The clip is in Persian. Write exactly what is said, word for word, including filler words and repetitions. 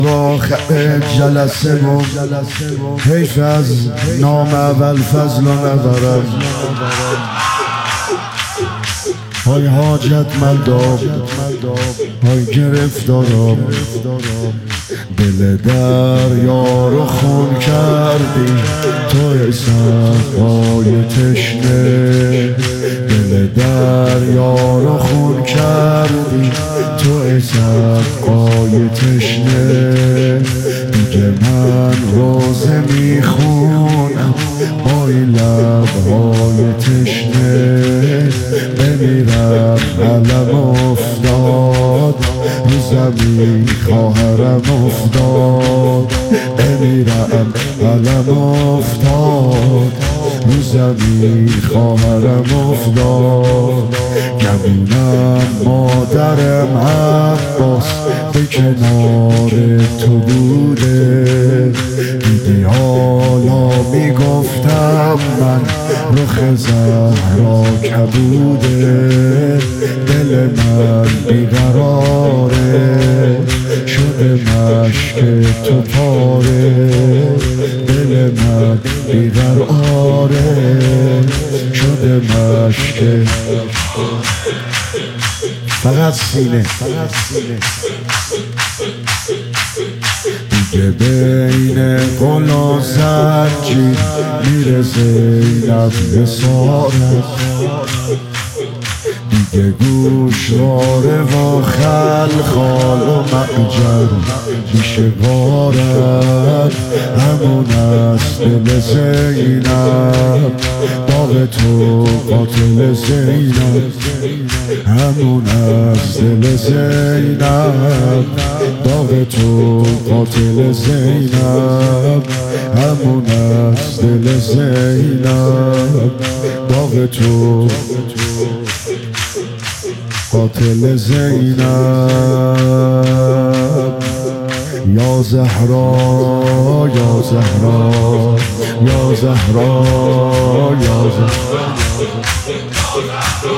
آخر جلسه و حیف از نام اول فضل و نبرم. های حاجت منداب، های گرفتارم، دل دریا رو خون کردی تو صفای تشنه. دل دریا رو خون کردی تو صفای تشنه. دیگه من روزه میخونم با این لبهای تشنه. بمیرم علم افتاد رو زمین خواهرم افتاد. بمیرم علم افتاد رو زمین خواهرم افتاد. گمونم مادرم عباس به کنار تو بوده. دیدی حالا میگفتم من رخ زهرا کبوده. دل من بیقراره شده مشک تو پاره. دل من بیقراره شده مشک. فقط سینه دیگه بین گل و زنجیر میره زینب نثارت. دیگه گوشواره و خلخال و معجر میشه غارت. همون از دل زینب باغ تو قاتل زینب. همون از دل زینب باغ تو قاتل زینب. همون از دل زینب باغ تو قاتل زینب. یا زهرا یا زهرا یا زهرا یا زهرا.